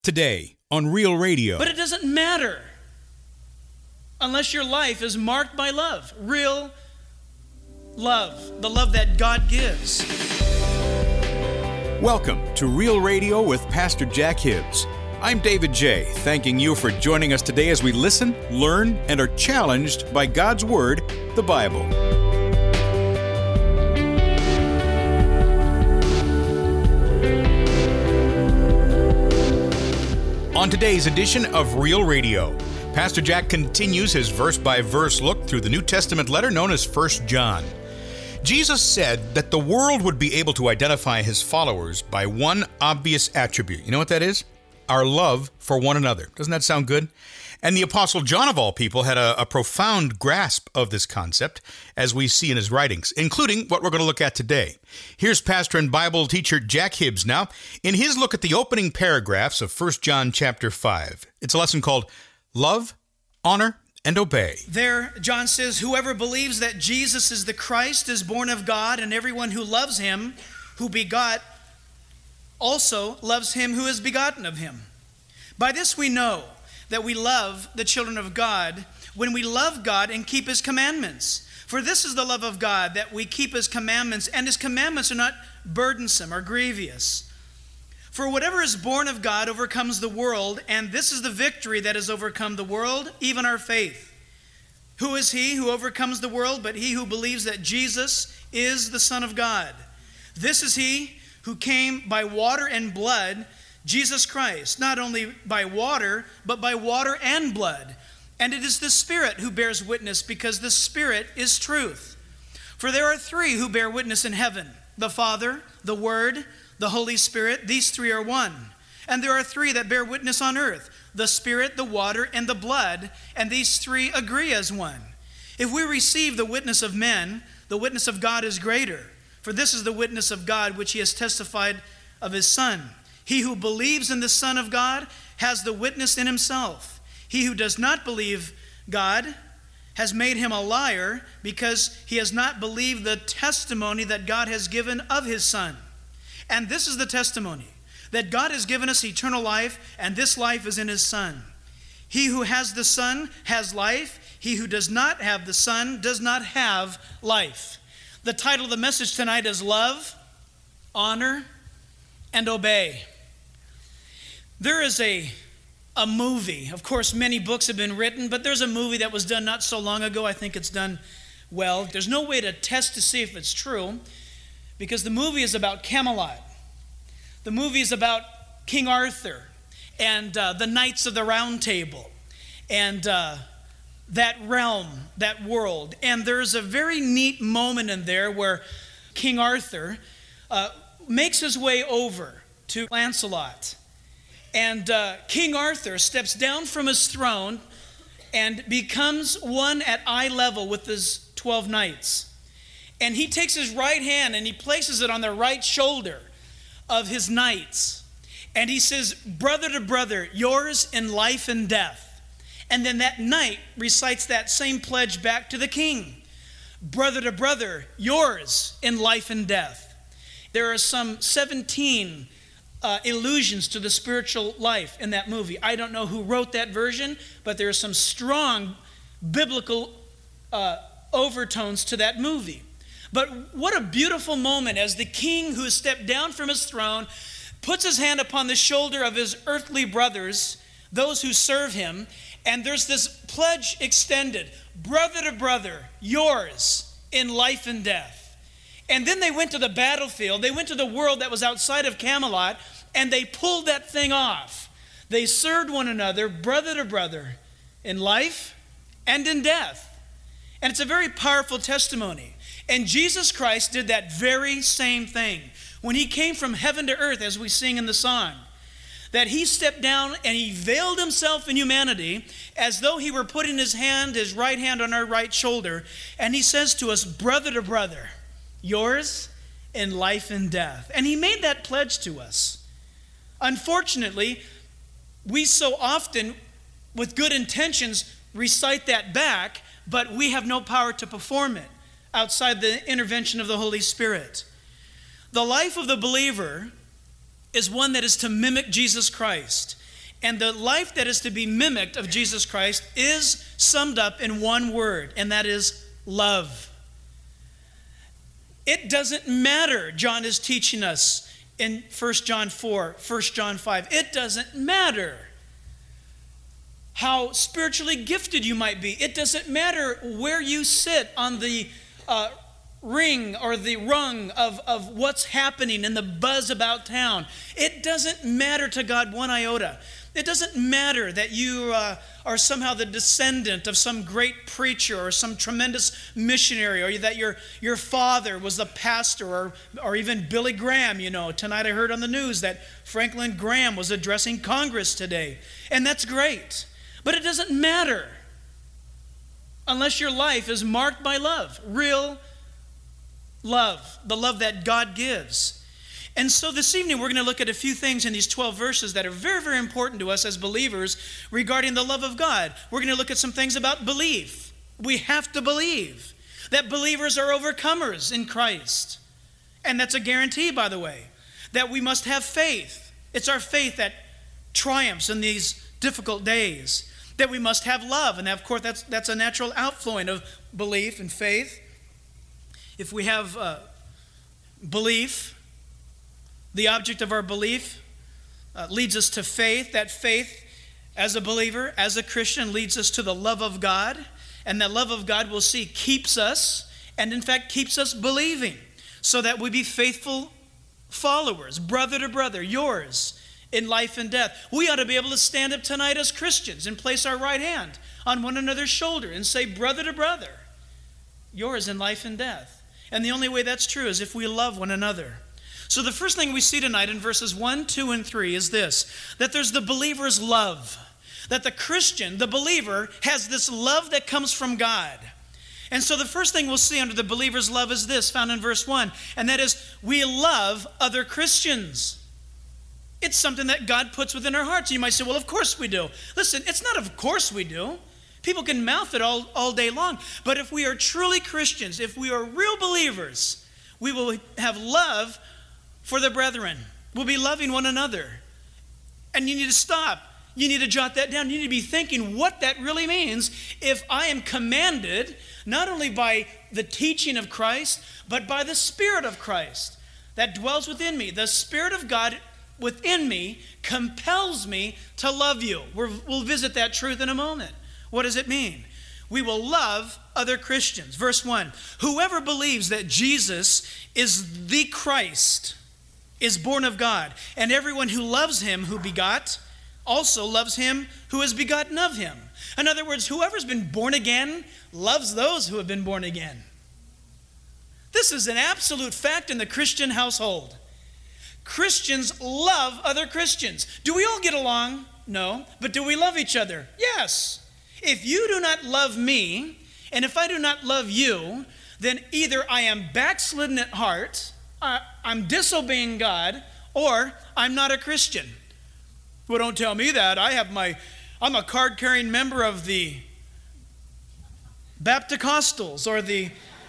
Today on Real Radio. But it doesn't matter unless your life is marked by love. Real love. The love that God gives. Welcome to Real Radio with Pastor Jack Hibbs. I'm David J., thanking you for joining us today as we listen, learn, and are challenged by God's Word, the Bible. On today's edition of Real Radio, Pastor Jack continues his verse-by-verse look through the New Testament letter known as 1 John. Jesus said that the world would be able to identify his followers by one obvious attribute. You know what that is? Our love for one another. Doesn't that sound good? And the Apostle John, of all people, had a profound grasp of this concept, as we see in his writings, including what we're going to look at today. Here's pastor and Bible teacher Jack Hibbs now, in his look at the opening paragraphs of 1 John chapter 5. It's a lesson called Love, Honor, and Obey. There, John says, whoever believes that Jesus is the Christ is born of God, and everyone who loves him, who begot, also loves him who is begotten of him. By this we know that we love the children of God when we love God and keep his commandments. For this is the love of God, that we keep his commandments, and his commandments are not burdensome or grievous. For whatever is born of God overcomes the world, and this is the victory that has overcome the world, even our faith. Who is he who overcomes the world but he who believes that Jesus is the Son of God? This is he who came by water and blood, Jesus Christ, not only by water, but by water and blood. And it is the Spirit who bears witness, because the Spirit is truth. For there are three who bear witness in heaven: the Father, the Word, the Holy Spirit. These three are one. And there are three that bear witness on earth: the Spirit, the water, and the blood. And these three agree as one. If we receive the witness of men, the witness of God is greater. For this is the witness of God which he has testified of his Son. He who believes in the Son of God has the witness in himself. He who does not believe God has made him a liar, because he has not believed the testimony that God has given of his Son. And this is the testimony, that God has given us eternal life, and this life is in his Son. He who has the Son has life. He who does not have the Son does not have life. The title of the message tonight is Love, Honor, and Obey. There is a movie. Of course, many books have been written, but there's a movie that was done not so long ago. I think it's done well. There's no way to test to see if it's true, because the movie is about Camelot. The movie is about King Arthur and the Knights of the Round Table and that realm, that world. And there's a very neat moment in there where King Arthur makes his way over to Lancelot. And King Arthur steps down from his throne and becomes one at eye level with his 12 knights. And he takes his right hand and he places it on the right shoulder of his knights. And he says, brother to brother, yours in life and death. And then that knight recites that same pledge back to the king. Brother to brother, yours in life and death. There are some 17 allusions to the spiritual life in that movie. I don't know who wrote that version, but there are some strong biblical overtones to that movie. But what a beautiful moment as the king, who has stepped down from his throne, puts his hand upon the shoulder of his earthly brothers, those who serve him, and there's this pledge extended: brother to brother, yours in life and death. And then they went to the battlefield. They went to the world that was outside of Camelot, and they pulled that thing off. They served one another, brother to brother, in life and in death. And it's a very powerful testimony. And Jesus Christ did that very same thing when he came from heaven to earth, as we sing in the song. That he stepped down and he veiled himself in humanity as though he were putting his right hand on our right shoulder. And he says to us, brother to brother, yours in life and death. And he made that pledge to us. Unfortunately, we so often, with good intentions, recite that back, but we have no power to perform it outside the intervention of the Holy Spirit. The life of the believer is one that is to mimic Jesus Christ. And the life that is to be mimicked of Jesus Christ is summed up in one word, and that is love. It doesn't matter, John is teaching us in 1 John 4, 1 John 5. It doesn't matter how spiritually gifted you might be. It doesn't matter where you sit on the ring or the rung of what's happening in the buzz about town. It doesn't matter to God one iota. It doesn't matter that you are somehow the descendant of some great preacher or some tremendous missionary, or that your father was a pastor, or even Billy Graham. You know, tonight I heard on the news that Franklin Graham was addressing Congress today. And that's great. But it doesn't matter unless your life is marked by love, real love, the love that God gives. And so this evening we're going to look at a few things in these 12 verses that are very, very important to us as believers regarding the love of God. We're going to look at some things about belief. We have to believe that believers are overcomers in Christ. And that's a guarantee, by the way, that we must have faith. It's our faith that triumphs in these difficult days. That we must have love. And of course, that's a natural outflowing of belief and faith. If we have belief, the object of our belief leads us to faith. That faith, as a believer, as a Christian, leads us to the love of God. And that love of God, we'll see, keeps us, and in fact keeps us believing, so that we be faithful followers, brother to brother, yours, in life and death. We ought to be able to stand up tonight as Christians and place our right hand on one another's shoulder and say, brother to brother, yours in life and death. And the only way that's true is if we love one another. So the first thing we see tonight in verses 1, 2, and 3 is this, that there's the believer's love. That the Christian, the believer, has this love that comes from God. And so the first thing we'll see under the believer's love is this, found in verse 1, and that is we love other Christians. It's something that God puts within our hearts. And you might say, well, of course we do. Listen, it's not of course we do. People can mouth it all day long. But if we are truly Christians, if we are real believers, we will have love for the brethren. We'll be loving one another. And you need to stop. You need to jot that down. You need to be thinking what that really means if I am commanded not only by the teaching of Christ, but by the Spirit of Christ that dwells within me. The Spirit of God within me compels me to love you. We'll visit that truth in a moment. What does it mean? We will love other Christians. Verse 1, whoever believes that Jesus is the Christ is born of God, and everyone who loves him who begot also loves him who is begotten of him. In other words, whoever's been born again loves those who have been born again. This is an absolute fact in the Christian household. Christians love other Christians. Do we all get along? No. But do we love each other? Yes. If you do not love me, and if I do not love you, then either I am backslidden at heart, I'm disobeying God, or I'm not a Christian. Well, don't tell me that. I'm a card-carrying member of the Baptist-Costals or the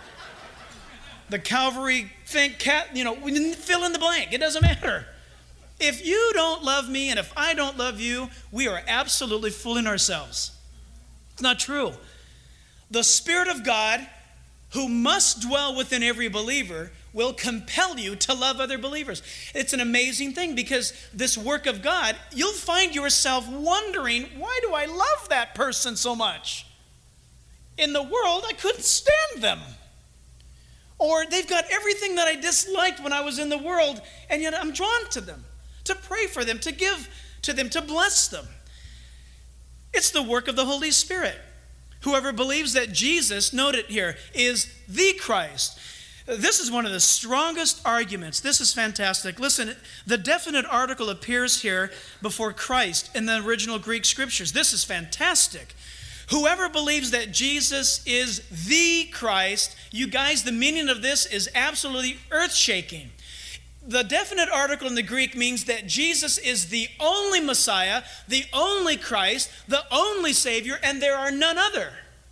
Calvary fill in the blank. It doesn't matter. If you don't love me and if I don't love you, we are absolutely fooling ourselves. It's not true. The Spirit of God, who must dwell within every believer, will compel you to love other believers. It's an amazing thing because this work of God, you'll find yourself wondering, why do I love that person so much? In the world, I couldn't stand them. Or they've got everything that I disliked when I was in the world, and yet I'm drawn to them, to pray for them, to give to them, to bless them. It's the work of the Holy Spirit. Whoever believes that Jesus, note it here, is the Christ. This is one of the strongest arguments. This is fantastic. Listen, the definite article appears here before Christ in the original Greek scriptures. This is fantastic. Whoever believes that Jesus is the Christ, you guys, the meaning of this is absolutely earth-shaking. The definite article in the Greek means that Jesus is the only Messiah, the only Christ, the only Savior, and there are none other.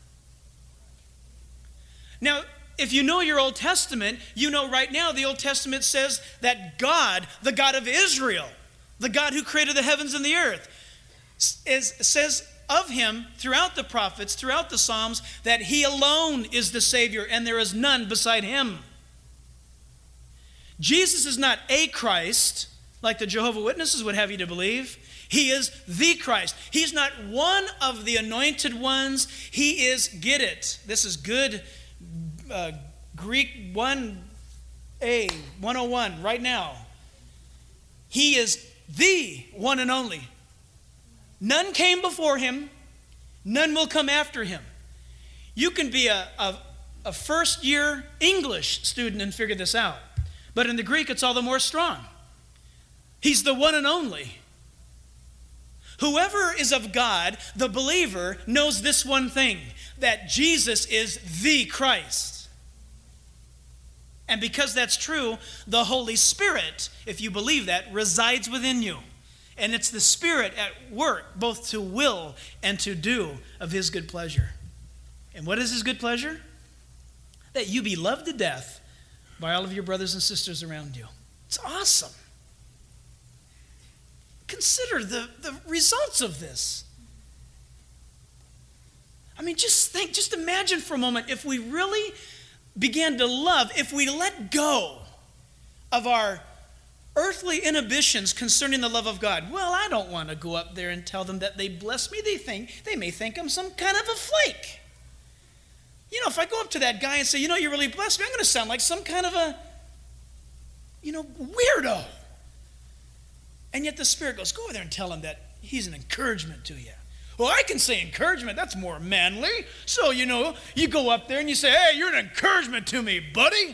Now, if you know your Old Testament, you know right now the Old Testament says that God, the God of Israel, the God who created the heavens and the earth, says of him throughout the prophets, throughout the Psalms, that he alone is the Savior and there is none beside him. Jesus is not a Christ, like the Jehovah's Witnesses would have you to believe. He is the Christ. He's not one of the anointed ones. He is, get it, this is good Greek 1A, 101 right now. He is the one and only. None came before him. None will come after him. You can be a first-year English student and figure this out. But in the Greek, it's all the more strong. He's the one and only. Whoever is of God, the believer, knows this one thing, that Jesus is the Christ. And because that's true, the Holy Spirit, if you believe that, resides within you. And it's the Spirit at work, both to will and to do of his good pleasure. And what is his good pleasure? That you be loved to death by all of your brothers and sisters around you. It's awesome. Consider the results of this. I mean, just imagine for a moment if we really began to love, if we let go of our earthly inhibitions concerning the love of God. Well, I don't want to go up there and tell them that they bless me. They may think I'm some kind of a flake. You know, if I go up to that guy and say, you really blessed me, I'm going to sound like some kind of a, weirdo. And yet the Spirit goes, go over there and tell him that he's an encouragement to you. Well, I can say encouragement. That's more manly. So, you go up there and you say, hey, you're an encouragement to me, buddy.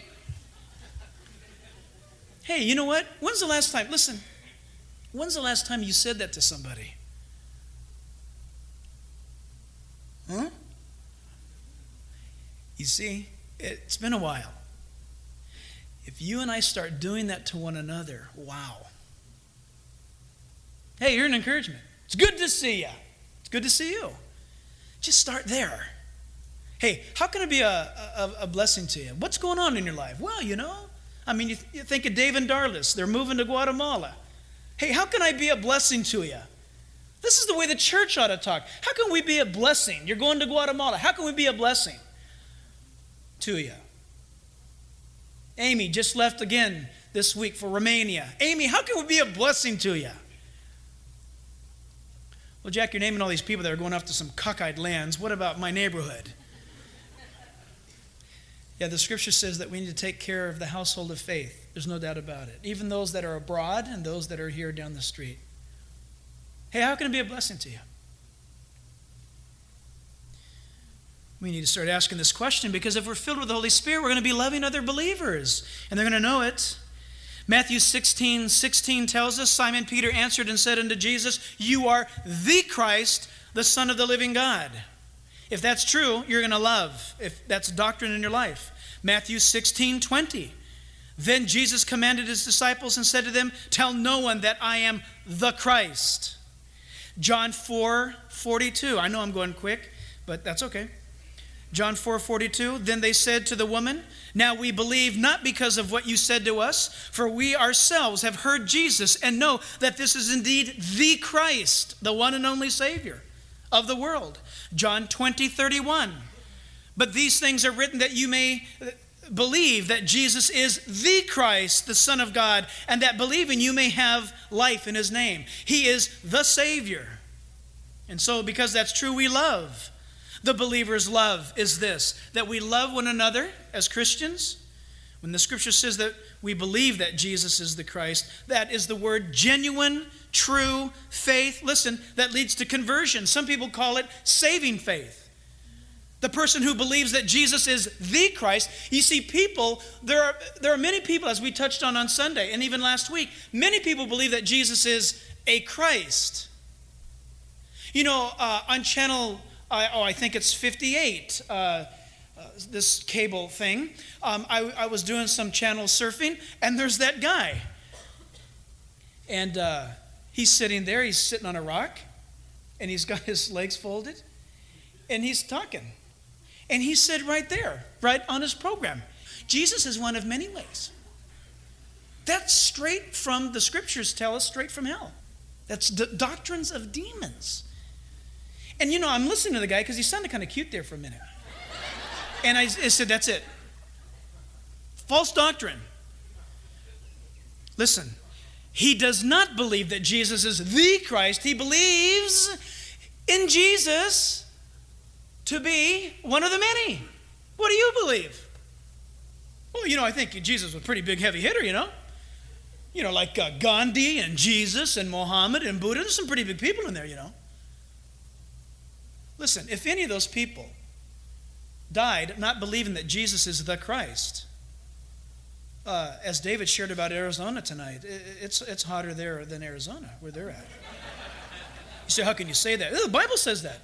Hey, you know what? When's the last time you said that to somebody? Huh? You see, it's been a while. If you and I start doing that to one another, wow. Hey, you're an encouragement. It's good to see you. It's good to see you. Just start there. Hey, how can I be a blessing to you? What's going on in your life? Well, you think of Dave and Darlis. They're moving to Guatemala. Hey, how can I be a blessing to you? This is the way the church ought to talk. How can we be a blessing? You're going to Guatemala. How can we be a blessing to you? Amy just left again this week for Romania. Amy, how can we be a blessing to you? Well, Jack, you're naming all these people that are going off to some cockeyed lands. What about my neighborhood? Yeah, the scripture says that we need to take care of the household of faith. There's no doubt about it. Even those that are abroad and those that are here down the street. Hey, how can it be a blessing to you? We need to start asking this question, because if we're filled with the Holy Spirit, we're going to be loving other believers, and they're going to know it. Matthew 16:16 tells us, Simon Peter answered and said unto Jesus, you are the Christ, the Son of the living God. If that's true, you're going to love, if that's doctrine in your life. Matthew 16:20. Then Jesus commanded his disciples and said to them, tell no one that I am the Christ. John 4:42. I know I'm going quick, but that's okay. John 4:42. Then they said to the woman, now we believe not because of what you said to us, for we ourselves have heard Jesus and know that this is indeed the Christ, the one and only Savior of the world. John 20:31. But these things are written that you may believe that Jesus is the Christ, the Son of God, and that believing you may have life in his name. He is the Savior. And so because that's true, we love. The believer's love is this, that we love one another as Christians. When the scripture says that we believe that Jesus is the Christ, that is the word genuine, true faith. Listen, that leads to conversion. Some people call it saving faith. The person who believes that Jesus is the Christ. You see, people, there are many people, as we touched on Sunday and even last week, many people believe that Jesus is a Christ. On channel, I think it's 58, this cable thing, I was doing some channel surfing, and there's that guy. And he's sitting there, he's sitting on a rock, and he's got his legs folded, and he's talking. And he said right there, right on his program, Jesus is one of many ways. That's straight from the scriptures tell us, straight from hell. That's doctrines of demons. And I'm listening to the guy because he sounded kind of cute there for a minute. And I said, that's it. False doctrine. Listen, he does not believe that Jesus is the Christ. He believes in Jesus to be one of the many. What do you believe? Well, I think Jesus was a pretty big heavy hitter, like Gandhi and Jesus and Muhammad and Buddha. There's some pretty big people in there, Listen, if any of those people died not believing that Jesus is the Christ, as David shared about Arizona tonight, it's hotter there than Arizona, where they're at. You say, how can you say that? The Bible says that.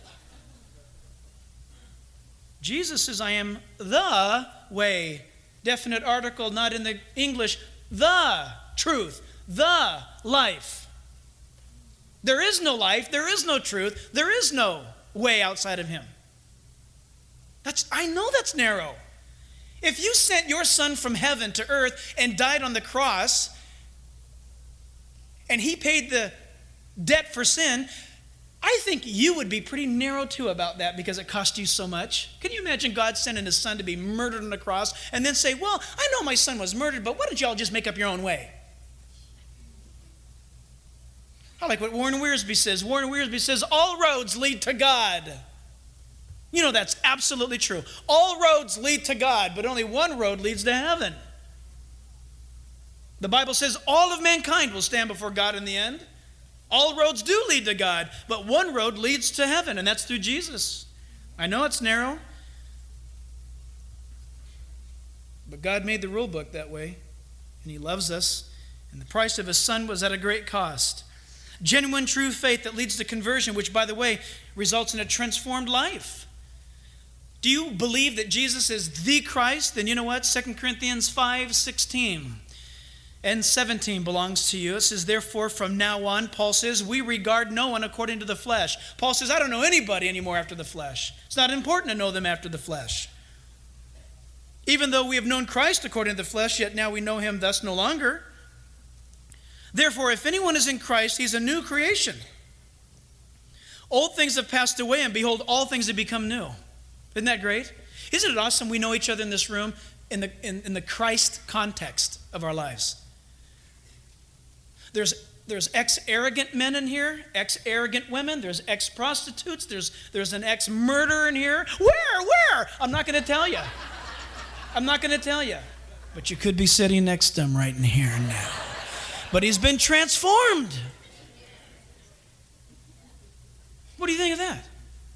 Jesus says, I am the way. Definite article, not in the English. The truth. The life. There is no life. There is no truth. There is no way outside of him. I know that's narrow. If you sent your son from heaven to earth and died on the cross, and he paid the debt for sin, I think you would be pretty narrow too about that because it cost you so much. Can you imagine God sending his son to be murdered on the cross and then say, well, I know my son was murdered, but why don't y'all just make up your own way? I like what Warren Wiersbe says. Warren Wiersbe says, all roads lead to God. That's absolutely true. All roads lead to God, but only one road leads to heaven. The Bible says all of mankind will stand before God in the end. All roads do lead to God, but one road leads to heaven, and that's through Jesus. I know it's narrow, but God made the rule book that way, and he loves us, and the price of his son was at a great cost. Genuine true faith that leads to conversion, which, by the way, results in a transformed life. Do you believe that Jesus is the Christ? Then you know what? 2 Corinthians 5:16 and 17 belongs to you. It says, therefore, from now on, Paul says, we regard no one according to the flesh. Paul says, I don't know anybody anymore after the flesh. It's not important to know them after the flesh. Even though we have known Christ according to the flesh, yet now we know him thus no longer. Therefore, if anyone is in Christ, he's a new creation. Old things have passed away, and behold, all things have become new. Isn't that great? Isn't it awesome we know each other in this room in the Christ context of our lives? There's ex-arrogant men in here, ex-arrogant women, there's ex-prostitutes, there's an ex-murderer in here. Where? I'm not going to tell you. But you could be sitting next to him right in here now. But he's been transformed. What do you think of that?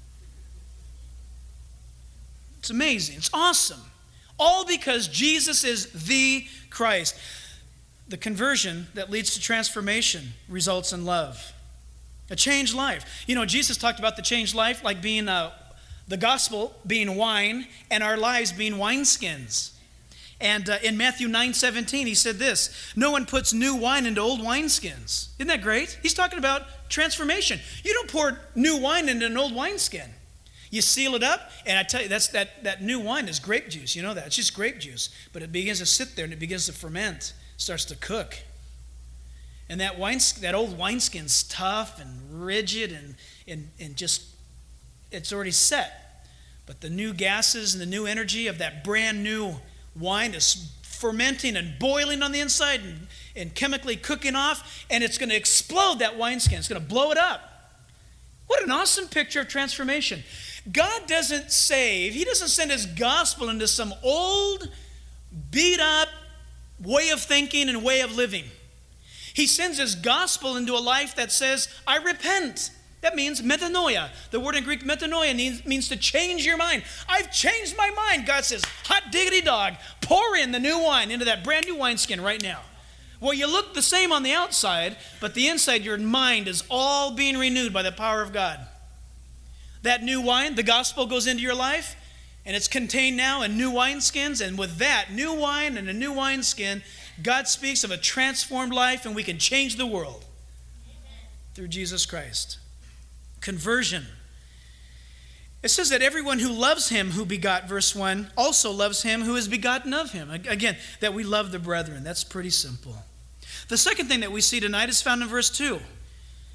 It's amazing. It's awesome. All because Jesus is the Christ. The conversion that leads to transformation results in love. A changed life. Jesus talked about the changed life like being the gospel being wine and our lives being wineskins. And in Matthew 9:17, he said this, no one puts new wine into old wineskins. Isn't that great? He's talking about transformation. You don't pour new wine into an old wineskin. You seal it up, and I tell you, that new wine is grape juice. You know that. It's just grape juice. But it begins to sit there, and it begins to ferment, starts to cook. And that old wineskin's tough and rigid and just, it's already set. But the new gases and the new energy of that brand new wine is fermenting and boiling on the inside and chemically cooking off, and it's going to explode that wineskin. It's going to blow it up. What an awesome picture of transformation. God doesn't save. He doesn't send his gospel into some old, beat up way of thinking and way of living. He sends his gospel into a life that says, I repent. That means metanoia. The word in Greek metanoia means to change your mind. I've changed my mind. God says, hot diggity dog, pour in the new wine into that brand new wineskin right now. Well, you look the same on the outside, but the inside, your mind is all being renewed by the power of God. That new wine, the gospel goes into your life, and it's contained now in new wineskins, and with that new wine and a new wineskin, God speaks of a transformed life, and we can change the world through Jesus Christ. Conversion. It says that everyone who loves him who begot, verse 1, also loves him who is begotten of him. Again, that we love the brethren. That's pretty simple. The second thing that we see tonight is found in verse 2.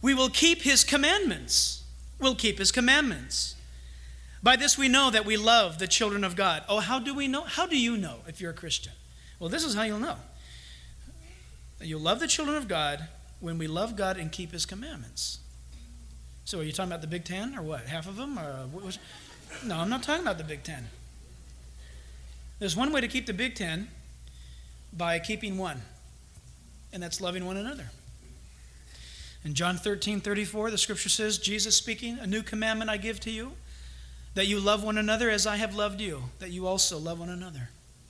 we will keep his commandments. We'll keep his commandments. By this we know that we love the children of God. Oh, how do we know? How do you know if you're a Christian? Well, this is how you'll know. You'll love the children of God when we love God and keep his commandments. So are you talking about the Big Ten or what? Half of them? No, I'm not talking about the Big Ten. There's one way to keep the Big Ten, by keeping one, and that's loving one another. In John 13:34, the scripture says, Jesus speaking, a new commandment I give to you, that you love one another as I have loved you, that you also love one another.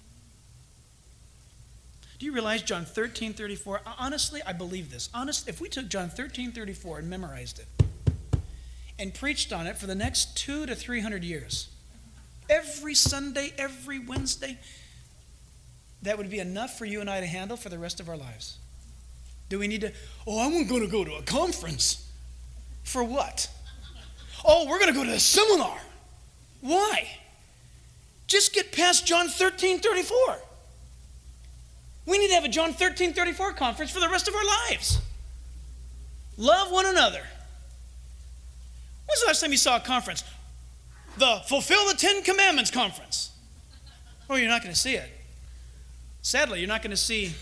Do you realize John 13:34? Honestly, I believe this. If we took John 13:34 and memorized it and preached on it for the next 200 to 300 years, every Sunday, every Wednesday, that would be enough for you and I to handle for the rest of our lives. Do we need to, I'm going to go to a conference. For what? We're going to go to a seminar. Why? Just get past John 13:34. We need to have a John 13:34 conference for the rest of our lives. Love one another. When's the last time you saw a conference? The Fulfill the 10 Commandments conference. You're not going to see it. Sadly, you're not going to see,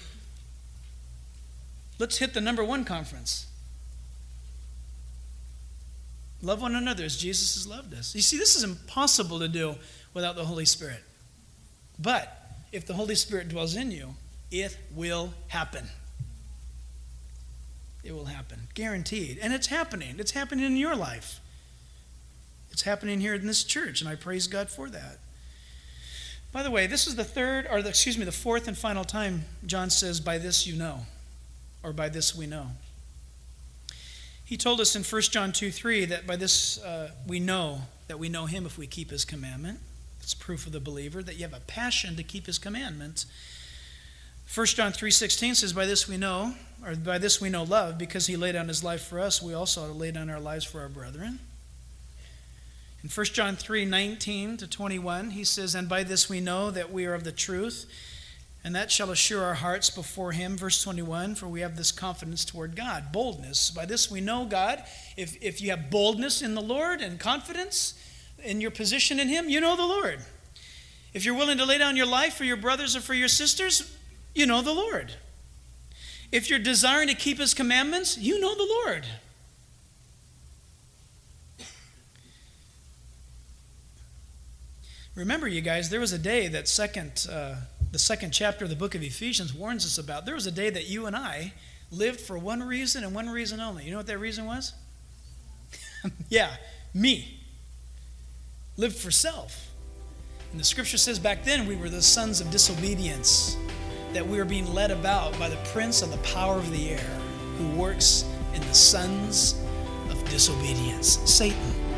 let's hit the number 1 conference. Love one another as Jesus has loved us. You see, this is impossible to do without the Holy Spirit. But if the Holy Spirit dwells in you, it will happen. It will happen. Guaranteed. And it's happening. It's happening in your life. It's happening here in this church, and I praise God for that. By the way, this is the fourth and final time John says, by this you know, or by this we know. He told us in 1 John 2:3 that by this we know that we know him if we keep his commandment. It's proof of the believer that you have a passion to keep his commandments. 1 John 3:16 says, by this we know love, because he laid down his life for us. We also ought to lay down our lives for our brethren. In 1 John 3:19 to 21, he says, and by this we know that we are of the truth, and that shall assure our hearts before him. Verse 21, for we have this confidence toward God. Boldness. By this we know God. If you have boldness in the Lord and confidence in your position in him, you know the Lord. If you're willing to lay down your life for your brothers or for your sisters, you know the Lord. If you're desiring to keep his commandments, you know the Lord. Remember, you guys, there was a day that the second chapter of the book of Ephesians warns us about. There was a day that you and I lived for one reason and one reason only. You know what that reason was? Yeah, me. Lived for self. And the scripture says back then we were the sons of disobedience, that we were being led about by the prince of the power of the air, who works in the sons of disobedience, Satan.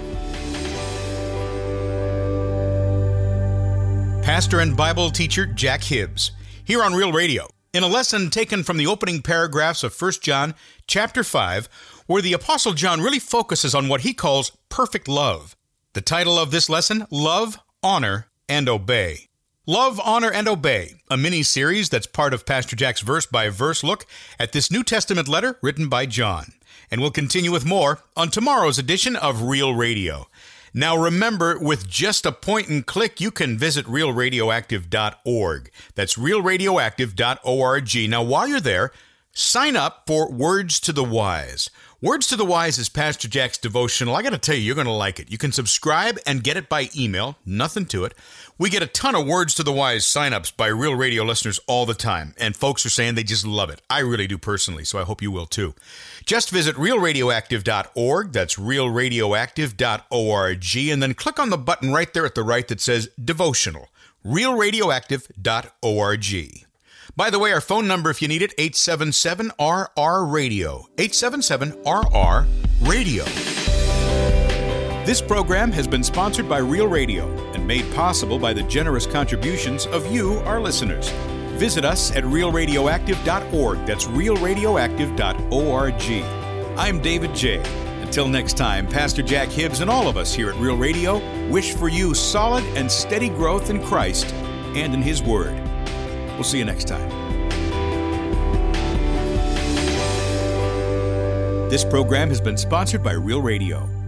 Pastor and Bible teacher Jack Hibbs, here on Real Radio, in a lesson taken from the opening paragraphs of 1 John chapter 5, where the Apostle John really focuses on what he calls perfect love. The title of this lesson, Love, Honor, and Obey. Love, Honor, and Obey, a mini-series that's part of Pastor Jack's verse-by-verse look at this New Testament letter written by John. And we'll continue with more on tomorrow's edition of Real Radio. Now remember, with just a point and click, you can visit realradioactive.org. That's realradioactive.org. Now, while you're there, sign up for Words to the Wise. Words to the Wise is Pastor Jack's devotional. I got to tell you, you're going to like it. You can subscribe and get it by email. Nothing to it. We get a ton of Words to the Wise signups by Real Radio listeners all the time, and folks are saying they just love it. I really do personally, so I hope you will too. Just visit realradioactive.org. That's realradioactive.org, and then click on the button right there at the right that says Devotional. realradioactive.org. By the way, our phone number, if you need it, 877-RR-RADIO. 877-RR-RADIO. This program has been sponsored by Real Radio and made possible by the generous contributions of you, our listeners. Visit us at realradioactive.org. That's realradioactive.org. I'm David J. Until next time, Pastor Jack Hibbs and all of us here at Real Radio wish for you solid and steady growth in Christ and in His Word. We'll see you next time. This program has been sponsored by Real Radio.